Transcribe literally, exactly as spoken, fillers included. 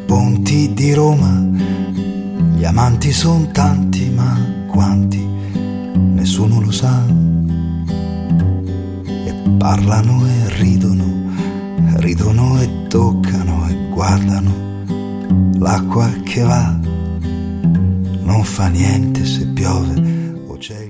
ponti di Roma, gli amanti son tanti, ma quanti nessuno lo sa. E parlano e ridono, ridono e toccano e guardano l'acqua che va. Non fa niente se piove o c'è il